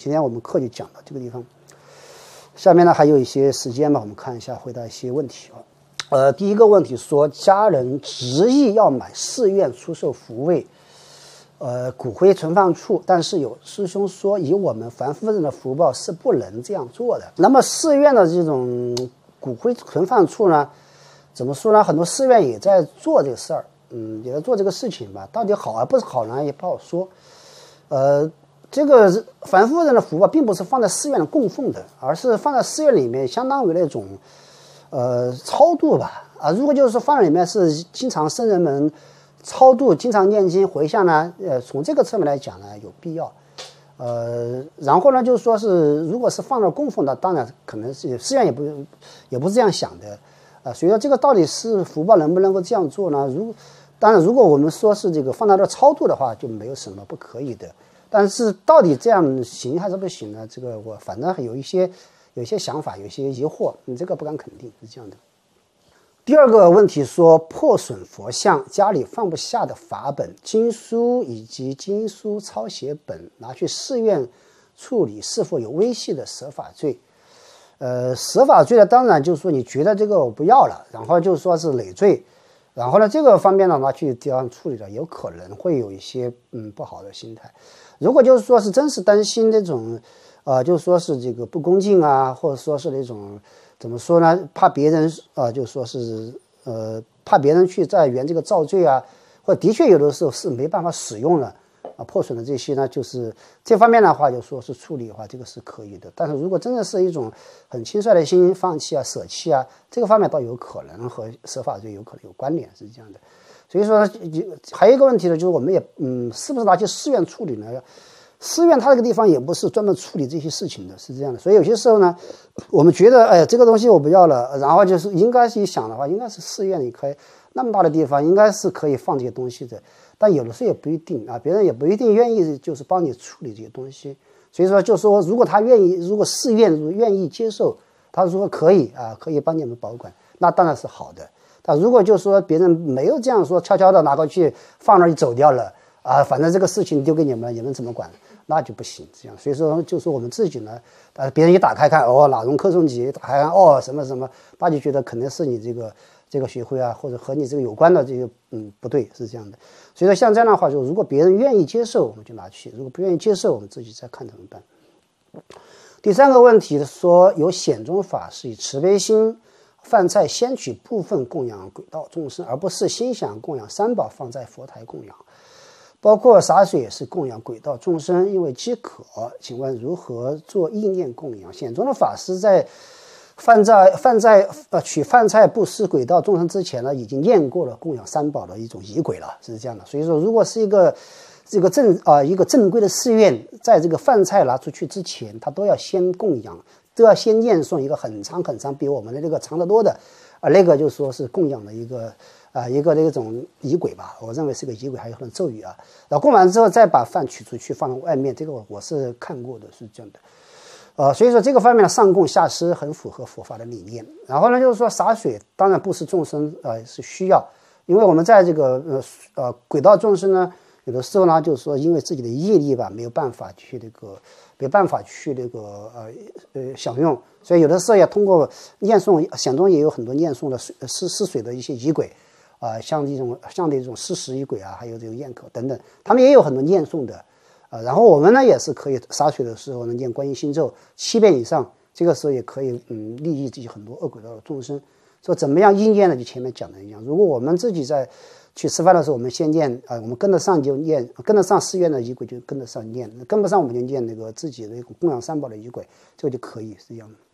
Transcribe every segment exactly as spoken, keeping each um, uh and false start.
今天我们课就讲到这个地方。下面呢还有一些时间吧，我们看一下回答一些问题啊。呃，第一个问题说，家人执意要买寺院出售符位，呃，骨灰存放处，但是有师兄说，以我们凡夫人的福报是不能这样做的。那么寺院的这种骨灰存放处呢，怎么说呢？很多寺院也在做这个事儿，嗯，也在做这个事情吧。到底好还不是好呢，也不好说。呃，这个凡夫人的福报并不是放在寺院里供奉的，而是放在寺院里面，相当于那种。呃，超度吧，啊，如果就是说放在里面是经常僧人们超度、经常念经回向呢，呃，从这个侧面来讲呢，有必要。呃，然后呢，就是说是如果是放那供奉的，当然可能是寺院也不也不是这样想的，啊，所以说这个到底是福报能不能够这样做呢？如当然，如果我们说是这个放到这超度的话，就没有什么不可以的。但是到底这样行还是不行呢？这个我反正有一些。有些想法，有些疑惑，你这个不敢肯定，是这样的。第二个问题说，破损佛像，家里放不下的法本、经书以及经书抄写本拿去寺院处理，是否有违系的舍法罪？呃，舍法罪呢，当然就是说你觉得这个我不要了，然后就说是累赘，然后呢这个方面呢拿去地方处理了，有可能会有一些嗯不好的心态。如果就是说是真是担心那种。呃，就说是这个不恭敬啊，或者说是那种怎么说呢？怕别人啊、呃，就说是呃，怕别人去再圆这个造罪啊，或者的确有的时候是没办法使用了啊，破损的这些呢，就是这方面的话，就说是处理的话，这个是可以的。但是如果真的是一种很轻率的心放弃啊、舍弃啊，这个方面倒有可能和舍法罪有可能有关联，是这样的。所以说，还有一个问题呢，就是我们也嗯，是不是拿去寺院处理呢？寺院它这个地方也不是专门处理这些事情的，是这样的。所以有些时候呢，我们觉得，哎，这个东西我不要了，然后就是应该是想的话，应该是寺院里可以那么大的地方，应该是可以放这些东西的。但有的时候也不一定啊，别人也不一定愿意就是帮你处理这些东西。所以说，就说如果他愿意，如果寺院如果愿意接受，他说可以啊，可以帮你们保管，那当然是好的。但如果就说别人没有这样说，悄悄的拿过去放那儿就走掉了啊，反正这个事情丢给你们，你们怎么管？那就不行，这样，所以说就是我们自己呢，呃，别人一打开看，哦，哪种课诵集，打开看，哦，什么什么，那就觉得可能是你这个这个学会啊，或者和你这个有关的这个，嗯，不对，是这样的。所以说像这样的话，就如果别人愿意接受，我们就拿去；如果不愿意接受，我们自己再看怎么办。第三个问题说，有显宗法是以慈悲心饭菜先取部分供养轨道众生，而不是心想供养三宝放在佛台供养。包括洒水也是供养轨道众生，因为饥渴，请问如何做意念供养？显宗的法师在饭菜饭菜呃取饭菜布施轨道众生之前呢，已经念过了供养三宝的一种仪轨了，是这样的。所以说，如果是一个这个正啊、呃、一个正规的寺院，在这个饭菜拿出去之前，他都要先供养，都要先念诵一个很长很长，比我们的这个长得多的啊、呃、那个就说是供养的一个。啊、呃，一个那种仪轨吧，我认为是个仪轨，还有很多咒语啊。然后供完之后再把饭取出去放在外面，这个我我是看过的，是这样的。呃，所以说这个方面的上供下施很符合佛法的理念。然后呢，就是说洒水，当然布施众生呃是需要，因为我们在这个呃呃轨道众生呢，有的时候呢就是说因为自己的业力吧没有办法去那个没办法去那个呃呃享用，所以有的时候也通过念诵，显宗也有很多念诵的水施施水的一些仪轨。啊、呃，像这种像这种施食仪轨啊，还有这种咽口等等，他们也有很多念诵的，呃，然后我们呢也是可以洒水的时候呢念观音心咒七遍以上，这个时候也可以嗯利益自己很多恶鬼道的众生。说怎么样应念呢？就前面讲的一样，如果我们自己在去吃饭的时候，我们先念啊、呃，我们跟得上就念，跟得上寺院的仪轨就跟得上念，跟不上我们就念那个自己的供养三宝的仪轨，这个就可以是这样的。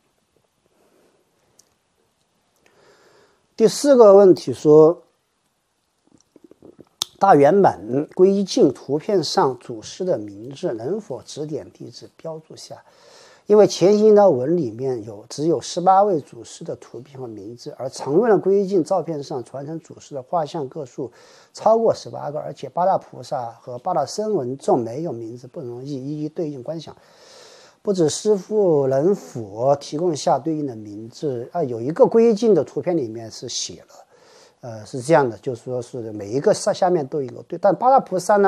第四个问题说，大圆满皈依境图片上祖师的名字能否指点弟子标注下？因为前引导文里面有只有十八位祖师的图片和名字，而常用的皈依境照片上传承祖师的画像个数超过十八个，而且八大菩萨和八大声闻众没有名字，不容易一一对应观想。不知师父能否提供下对应的名字啊？有一个皈依境的图片里面是写了，呃，是这样的，就是说是每一个下下面都有一个对，但八大菩萨呢，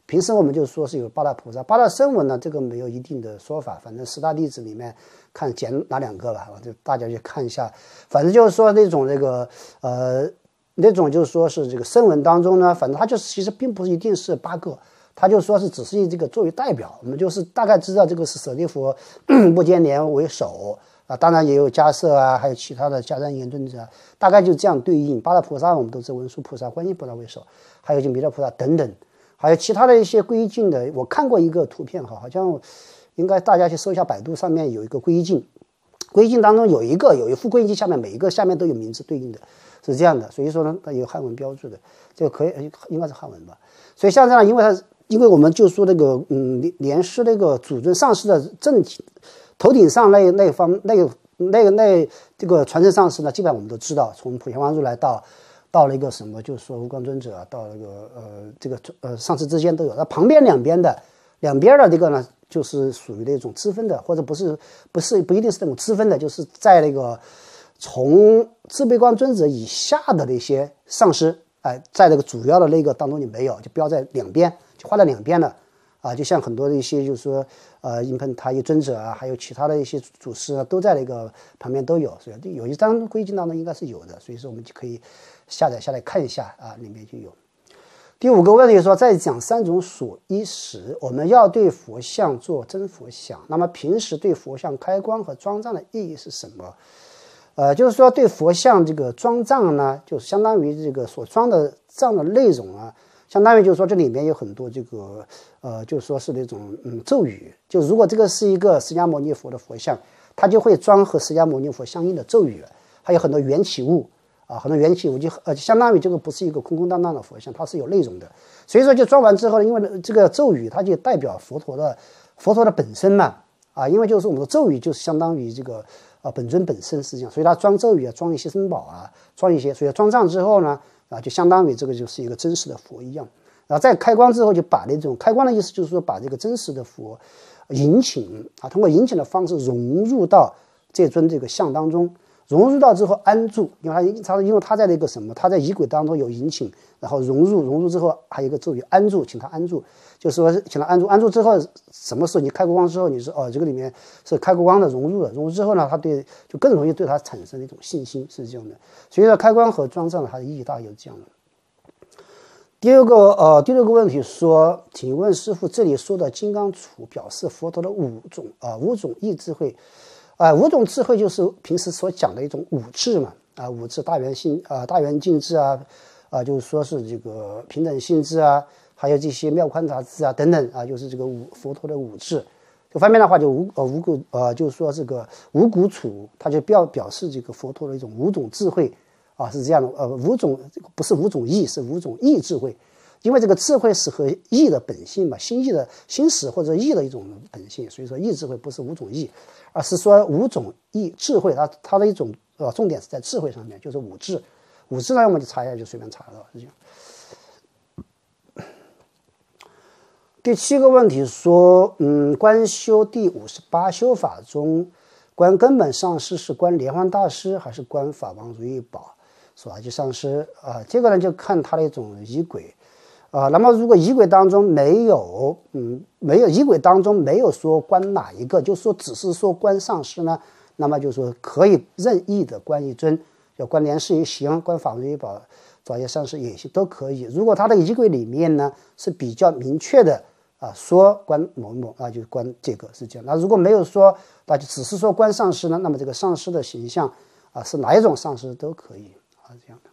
平时我们就说是有八大菩萨，八大声闻呢，这个没有一定的说法，反正十大弟子里面看捡哪两个吧，就大家去看一下。反正就是说那种这个呃那种就是说是这个声闻当中呢，反正它就是其实并不是一定是八个，它就说是只是以这个作为代表，我们就是大概知道这个是舍利弗、目犍连为首。啊，当然也有迦叶啊，还有其他的迦旃延尊者，大概就这样对应。八大菩萨我们都是文殊菩萨、观音菩萨为首，还有就弥勒菩萨等等，还有其他的一些归境的。我看过一个图片哈，好像应该大家去搜一下百度，上面有一个归境，归境当中有一个有一副归境下面每一个下面都有名字对应的，是这样的。所以说呢，它有汉文标注的，这个可以应该是汉文吧。所以像这样，因为它因为我们就说那个嗯莲师那个祖尊上师的正体。头顶上那那方那个那个那这个传承上师呢，基本上我们都知道，从普贤王如来到到了一个什么，就是说无光尊者，到那个呃这个呃上师之间都有。那旁边两边的两边的这个呢，就是属于那种支分的，或者不是不是不一定是那种支分的，就是在那个从智悲光尊者以下的那些上师，哎、呃，在那个主要的那个当中你没有，就标在两边，就画在两边了。啊，就像很多的一些，就是说，呃，因喷他一尊者啊，还有其他的一些祖师啊，都在那个旁边都有，所以有一张归经当中应该是有的，所以说我们就可以下载下来看一下啊，里面就有。第五个问题说，在讲三种所依时，我们要对佛像做真佛想，那么平时对佛像开光和装藏的意义是什么？呃，就是说对佛像这个装藏呢，就相当于这个所装的藏的内容啊。相当于就是说，这里面有很多这个，呃，就说是那种嗯咒语。就如果这个是一个释迦牟尼佛的佛像，它就会装和释迦牟尼佛相应的咒语，还有很多缘起物啊，很多缘起物就呃，相当于这个不是一个空空荡荡的佛像，它是有内容的。所以说，就装完之后，因为这个咒语它就代表佛陀的佛陀的本身嘛，啊，因为就是我们的咒语就是相当于这个啊本尊本身是这样，所以它装咒语啊，装一些珍宝啊，装一些，所以装藏之后呢。啊，就相当于这个就是一个真实的佛一样，然后在开光之后，就把那种开光的意思就是说把这个真实的佛引请啊，通过引请的方式融入到这尊这个像当中，融入到之后安住，因为它它因为它在那个什么，它在仪轨当中有引请，然后融入融入之后还有一个咒语安住，请他安住，就是说请他安住，安住之后什么时候你开过光之后，你说哦这个里面是开过光的融入了，融入之后呢，他对就更容易对他产生一种信心，是这样的。所以说开光和装藏它的意义大概有这样的。第二个呃第六个问题说，请问师父，这里说的金刚杵表示佛陀的五种啊、呃、五种意智慧。啊、呃，五种智慧就是平时所讲的一种五智嘛，啊、呃，五智大圆性啊、呃，大圆净智啊，啊、呃，就是说是这个平等性智啊，还有这些妙观察智啊等等啊，就是这个五佛陀的五智。这方面的话就五呃五谷呃，就是说这个五谷杵，它就表表示这个佛陀的一种五种智慧啊，是这样的。呃，五种不是五种意，是五种意智慧。因为这个智慧是和意的本性嘛，心意的心识或者意的一种本性，所以说意智慧不是五种意，而是说五种意智慧，它它的一种呃重点是在智慧上面，就是五智。五智呢，我们就查一下就随便查到是这样。第七个问题说，嗯，观修第五十八修法中，观根本上师是观莲花大师还是观法王如意宝？说啊，就上师啊，这个呢就看他的一种仪轨。啊、呃，那么如果仪轨当中没有，嗯，没有仪轨当中没有说观哪一个，就说只是说观上师呢，那么就说可以任意的观一尊，要观莲师也行，观法王如意宝、爪业上师也行，都可以。如果他的仪轨里面呢是比较明确的啊，说观某某，那就观这个是这样。那如果没有说，那就只是说观上师呢，那么这个上师的形象啊是哪一种上师都可以啊，这样的。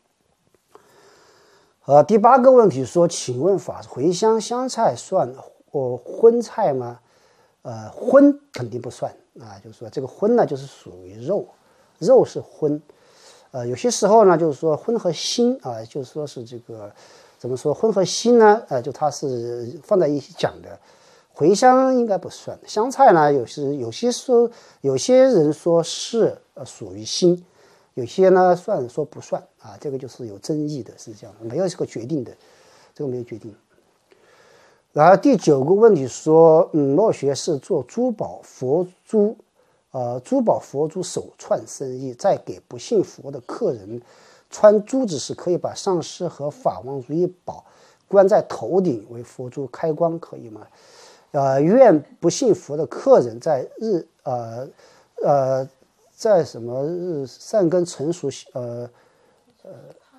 呃，第八个问题说，请问法茴香香菜算呃荤菜吗？呃，荤肯定不算啊，就是说这个荤呢，就是属于肉，肉是荤。呃，有些时候呢，就是说荤和腥啊，就是说是这个怎么说荤和腥呢？呃，就它是放在一起讲的。茴香应该不算，香菜呢，有些有些说有些人说是呃属于腥。有些呢算说不算啊，这个就是有争议的，是这样的，没有这个决定的，这个没有决定。然后第九个问题说，嗯，墨学是做珠宝佛珠，呃，珠宝佛珠手串生意，在给不信佛的客人穿珠子时，可以把上师和法王如意宝关在头顶为佛珠开光可以吗？呃，愿不信佛的客人在日呃呃在什么日善根成熟呃呃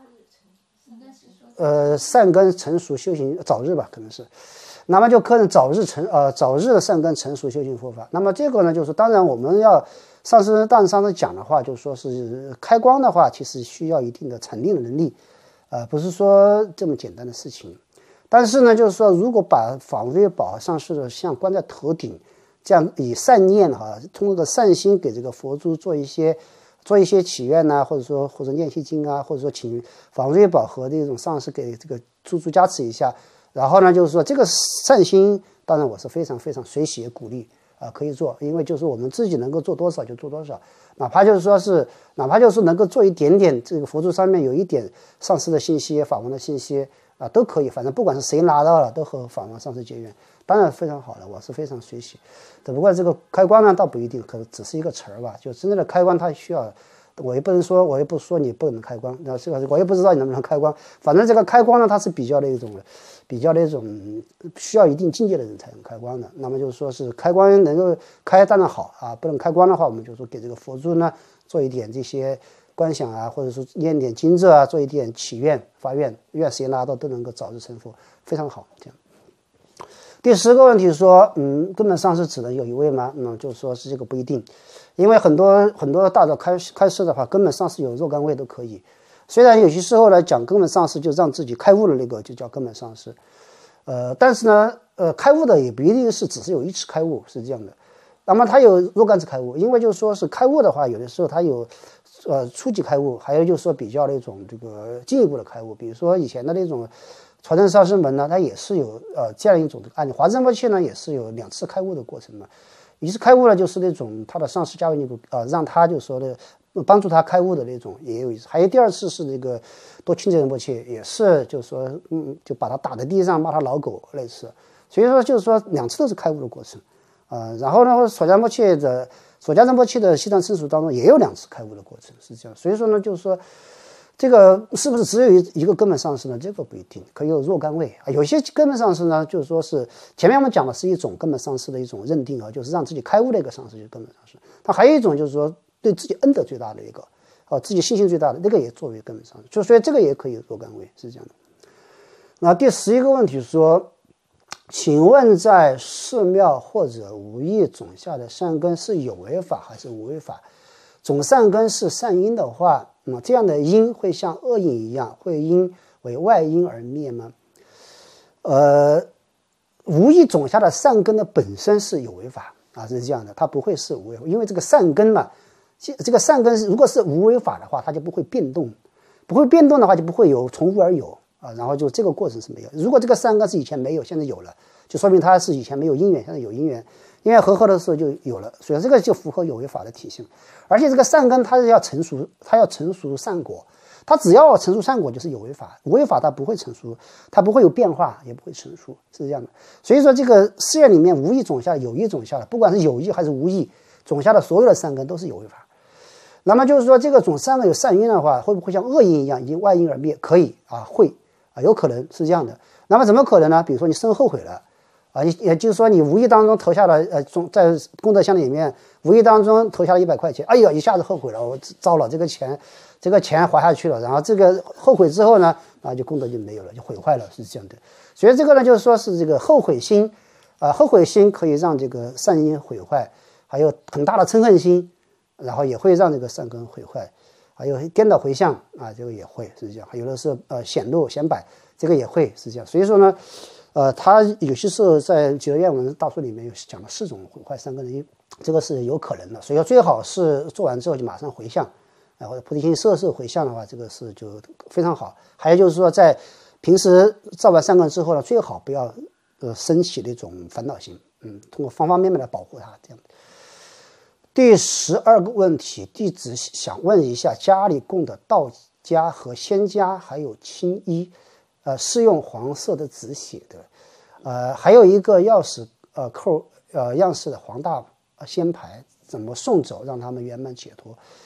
呃善根成熟修行早日吧，可能是。那么就客人早日成呃早日的善根成熟修行佛法。那么这个呢，就是当然我们要上师大上师讲的话，就是说是开光的话，其实需要一定的禅定的能力，呃，不是说这么简单的事情。但是呢，就是说如果把法无畏宝上师的像关在头顶，这样以善念哈，通过善心给这个佛珠做一些做一些祈愿呐、啊，或者说或者念心经啊，或者说请法无畏宝和这种上师给这个珠珠加持一下。然后呢，就是说这个善心，当然我是非常非常随喜鼓励啊、呃，可以做，因为就是我们自己能够做多少就做多少，哪怕就是说是，哪怕就是能够做一点点，这个佛珠上面有一点上师的信息、法王的信息啊、呃，都可以，反正不管是谁拿到了，都和法王上师结缘，当然非常好了，我是非常随喜。只不过这个开光呢，倒不一定，可能只是一个词儿吧，就真正的开光，它需要。我也不能说，我也不说你不能开光，那这个我也不知道你能不能开光。反正这个开光呢，它是比较的一种，比较的一种需要一定境界的人才能开光的。那么就是说是开光能够开当然好啊，不能开光的话，我们就说给这个佛珠呢做一点这些观想啊，或者说念点经咒啊，做一点祈愿发愿，愿谁拿到都能够早日成佛，非常好。这样。第十个问题说，嗯，根本上师只能有一位吗？嗯，就是说是这个不一定。因为很多很多大的开开示的话，根本上师有若干位都可以。虽然有些时候来讲，根本上师就让自己开悟的那个就叫根本上师，呃，但是呢，呃，开悟的也不一定是只是有一次开悟，是这样的。那么他有若干次开悟，因为就是说是开悟的话，有的时候他有呃初级开悟，还有就是说比较那种这个进一步的开悟，比如说以前的那种传承上师门呢，它也是有呃这样一种案例。华珍波切呢也是有两次开悟的过程嘛。一次开悟呢，就是那种他的上师加维尼古呃，让他就说的帮助他开悟的那种也有一次，还有第二次是那个多钦哲仁波切，也是就是说嗯，就把他打在地上骂他老狗类似，所以说就是说两次都是开悟的过程，呃，然后呢，索迦波切的索迦仁波切的西藏成熟当中也有两次开悟的过程，是这样，所以说呢，就是说。这个是不是只有一个根本上师呢？这个不一定，可以有若干位啊。有些根本上师呢，就是说是前面我们讲的是一种根本上师的一种认定啊，就是让自己开悟的一个上师就是根本上师。他还有一种就是说对自己恩德最大的一个，啊，自己信心最大的那个也作为根本上师，就所以这个也可以有若干位，是这样的。那第十一个问题说，请问在寺庙或者无意种下的善根是有为法还是无为法？种善根是善因的话，那么这样的因会像恶因一样，会因为外因而灭吗？呃，无意种下的善根的本身是有为法啊，是这样的，它不会是无为法，因为这个善根嘛，这个善根如果是无为法的话，它就不会变动，不会变动的话就不会有从无而有啊，然后就这个过程是没有。如果这个善根是以前没有，现在有了，就说明它是以前没有因缘，现在有因缘。因为和合的时候就有了，所以这个就符合有为法的体性。而且这个善根它是要成熟，它要成熟善果，它只要成熟善果就是有为法，无为法它不会成熟，它不会有变化，也不会成熟，是这样的。所以说这个寺院里面无意种下，有意种下的，不管是有意还是无意种下的所有的善根都是有为法。那么就是说这个种善根有善因的话，会不会像恶因一样因外因而灭？可以啊，会啊，有可能是这样的。那么怎么可能呢？比如说你生后悔了。啊，也就是说，你无意当中投下了，呃，中在功德箱里面，无意当中投下了一百块钱，哎呀，一下子后悔了，我糟了，这个钱，这个钱花下去了，然后这个后悔之后呢，啊，就功德就没有了，就毁坏了，是这样的。所以这个呢，就是说是这个后悔心，啊，后悔心可以让这个善因毁坏，还有很大的嗔恨心，然后也会让这个善根毁坏，还有颠倒回向啊，这个也会是这样，有的是呃显露显摆，这个也会是这样。所以说呢。呃，他有些时候在《解决愿文大书》里面有讲了四种毁坏善根的因，这个是有可能的。所以说最好是做完之后就马上回向，啊，或者菩提心摄受回向的话，这个是就非常好。还有就是说，在平时造完善根之后呢，最好不要呃升起那种烦恼心，嗯，通过方方面面来保护它。这样。第十二个问题，弟子想问一下，家里供的道家和仙家还有青衣。呃，是用黄色的纸写的，呃，还有一个钥匙呃扣呃样式的黄大仙牌，怎么送走让他们圆满解脱？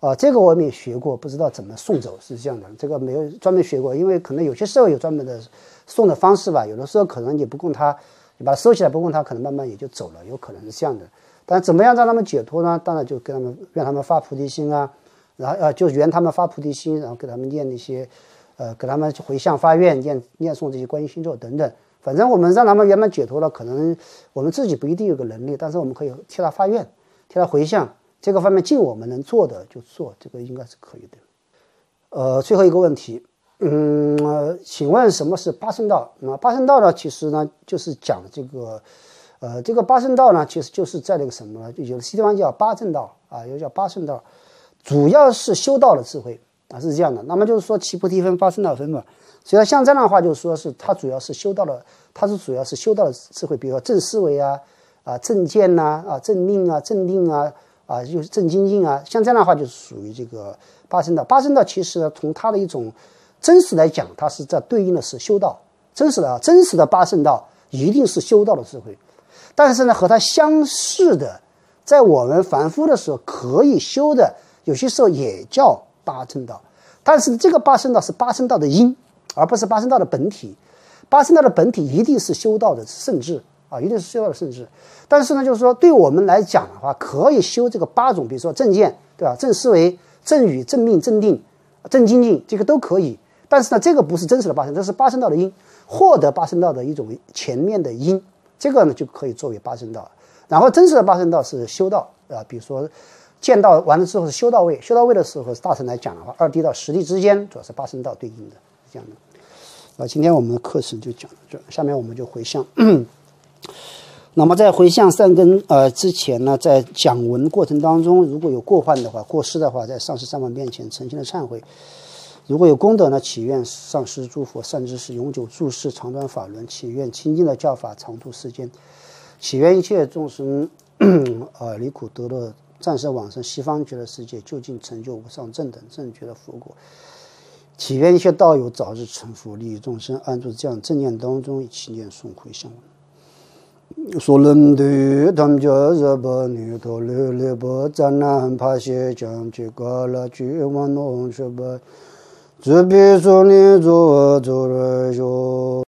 呃，这个我们也学过，不知道怎么送走是这样的，这个没有专门学过，因为可能有些时候有专门的送的方式吧，有的时候可能你不供他，你把它收起来不供他，可能慢慢也就走了，有可能是这样的。但怎么样让他们解脱呢？当然就跟他们让他们发菩提心啊，然后呃就圆他们发菩提心，然后给他们念那些，呃给他们回向发愿、念念诵这些观音心咒等等。反正我们让他们圆满解脱了，可能我们自己不一定有个能力，但是我们可以替他发愿，替他回向。这个方面尽我们能做的就做，这个应该是可以的。呃，最后一个问题，嗯、呃，请问什么是八圣道？那八圣道呢，其实呢就是讲这个，呃，这个八圣道呢，其实就是在那个什么呢？有的地方叫八正道啊，有叫八圣道，主要是修道的智慧啊，是这样的。那么就是说七菩提分、八圣道分嘛。所以像这样的话，就是说是它主要是修道的，它是主要是修道的智慧，比如说正思维啊、啊正见呐、啊正命啊、正定啊。啊，就是正精进啊，像这样的话就是属于这个八圣道。八圣道其实呢，从它的一种真实来讲，它是在对应的是修道，真实的啊，真实的八圣道一定是修道的智慧。但是呢，和它相似的，在我们凡夫的时候可以修的，有些时候也叫八正道。但是这个八圣道是八圣道的因，而不是八圣道的本体。八圣道的本体一定是修道的圣智。啊，一定是修道的圣智，但是呢，就是说对我们来讲的话，可以修这个八种，比如说正见，对吧？正思维、正语、正命、正定、正精进，这个都可以。但是呢，这个不是真实的八圣，这是八圣道的因，获得八圣道的一种前面的因，这个呢就可以作为八圣道。然后真实的八圣道是修道啊，比如说见道完了之后是修道位，修道位的时候大乘来讲的话，二谛到十谛之间主要是八圣道对应的，是这样的。啊，今天我们的课程就讲到这，下面我们就回向。那么在回向善根呃之前呢，在讲文过程当中，如果有过患的话、过失的话，在上师三宝面前诚心的忏悔。如果有功德呢，祈愿上师诸佛善知识永久住世，长短法轮，祈愿清净的教法长度世间，祈愿一切众生呃离苦得乐，暂时往生西方极乐世界，就近成就无上正等正觉的佛果。祈愿一切道友早日成佛，利益众生，安住这样正念当中，一起念诵回向文。说人对他们家日本女头六六八咱南怕些将去高了去往农什么，这别说你做做了就。